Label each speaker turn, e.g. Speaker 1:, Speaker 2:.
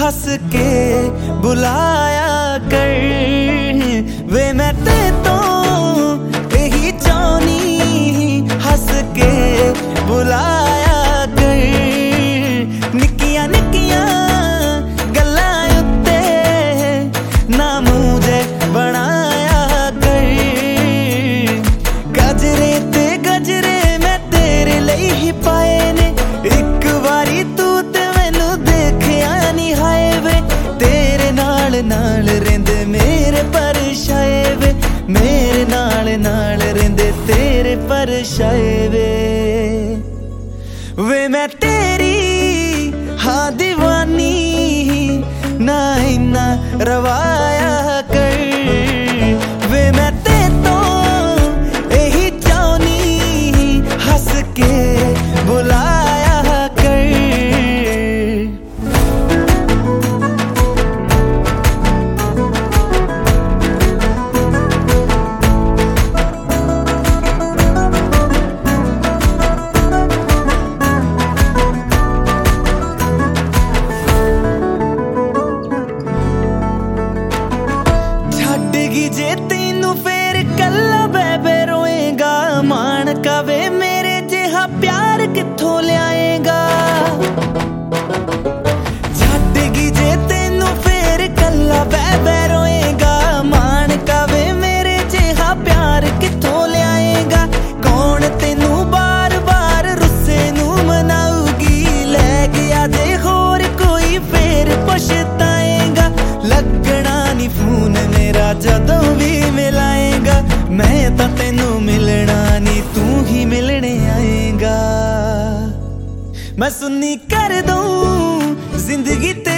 Speaker 1: हंस के बुलाया कर वे, मैं ते तो यही चाहनी हंस के बुलाया कर। निक्कियां निक्कियां गल्लां उत्ते ना मुझे बनाया कर। गजरे ते गजरे मैं तेरे लिए ही पाए ने, एक बारी तू ते मैनू देखिया नी हाय वे। तेरे नाल नाल रेंदे मेरे परछाए वे, मेरे नाल नाल रेंदे तेरे परछाए वे। वे मैं तेरी हाँ दीवानी ना इन्ना रवाया कर वे, मैं ते तो यही चाहनी हंस के बुलाया कर। जे तेनू फेर कल्ला बेबे रोएगा, मान का वे मेरे जिहा प्यार किथों लियाएगा। छड्डगी जे तेनू फेर कल्ला बेबे रोएगा, मान का वे मेरे जिहा प्यार किथों लियाएगा। कौन तेनू बार बार रुस्से नू मनाऊगी, लै गया जे होर कोई फेर पछताएगा। लगना नी फोन मेरा जदों भी मिलाएगा, मैं तां तेनू मिलना नी तू ही मिलने आएगा। मैं सुन्नी कर दूं जिंदगी ते